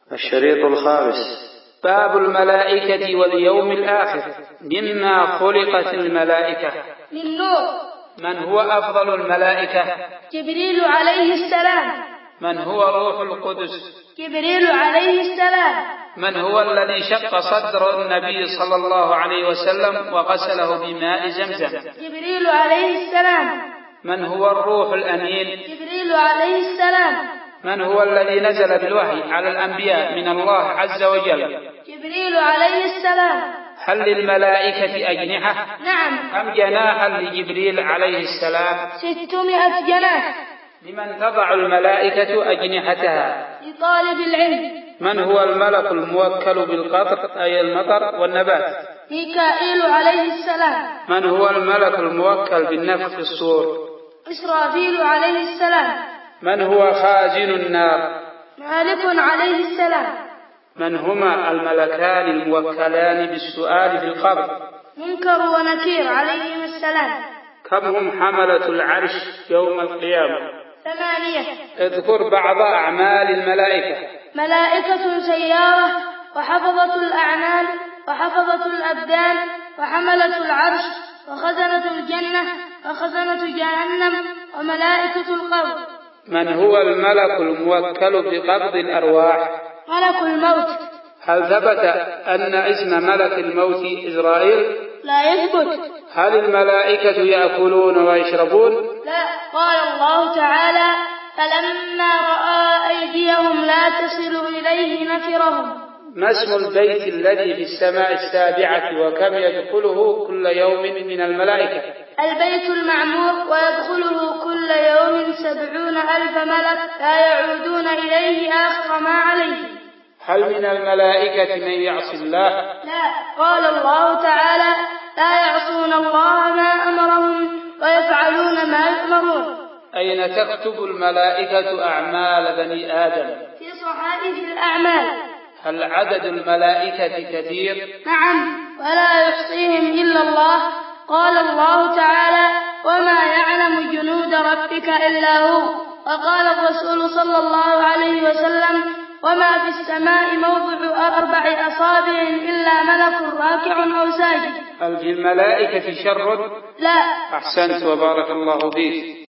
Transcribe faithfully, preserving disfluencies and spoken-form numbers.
الشريط الخامس: باب الملائكة واليوم الآخر. مما خلقت الملائكة؟ من نور. من هو أفضل الملائكة؟ جبريل عليه السلام. من هو روح القدس؟ جبريل عليه السلام. من هو الذي شق صدر النبي صلى الله عليه وسلم وغسله بماء زمزم؟ جبريل عليه السلام. من هو الروح الأمين؟ جبريل عليه السلام. من هو الذي نزل بالوحي على الأنبياء من الله عز وجل؟ جبريل عليه السلام. هل للملائكة أجنحة؟ نعم. كم جناحا لجبريل عليه السلام؟ ستمائة جناح. لمن تضع الملائكة أجنحتها؟ لطالب العلم. من هو الملك الموكل بالقطر أي المطر والنبات؟ ميكائيل عليه السلام. من هو الملك الموكل بالنفخ في الصور؟ إسرافيل عليه السلام. من هو خازن النار؟ مالك عليه السلام. من هما الملكان الموكلان بالسؤال في القبر؟ منكر ونكير عليهما السلام. كم هم حملة العرش يوم القيامة؟ ثمانية. اذكر بعض أعمال الملائكة. ملائكة سيارة، وحفظة الأعمال، وحفظة الأبدان، وحملة العرش، وخزنة الجنة، وخزنة جهنم، وملائكة القبر. من هو الملك الموكل بقبض الأرواح؟ ملك الموت. هل ثبت أن اسم ملك الموت إزرائيل؟ لا يثبت. هل الملائكة يأكلون ويشربون؟ لا. قال الله تعالى: فلما رأى أيديهم لا تصل إليه نكرهم. ما اسم البيت الذي في السماء السابعة وكم يدخله كل يوم من الملائكة؟ البيت المعمور، ويدخله كل يوم سبعون ألف ملك لا يعودون إليه آخر ما عليه. هل من الملائكة من يعصي الله؟ لا. قال الله تعالى: لا يعصون الله ما أمرهم ويفعلون ما يؤمرون. أين تكتب الملائكة أعمال بني آدم؟ في صحائف الأعمال. هل عدد الملائكة كثير؟ نعم، ولا يحصيهم إلا الله. قال الله تعالى: وما يعلم جنود ربك إلا هو. وقال الرسول صلى الله عليه وسلم: وما في السماء موضع أربع أصابع إلا ملك راكع أو ساجد. هل في الملائكة شر؟ لا. أحسنت وبارك الله فيك.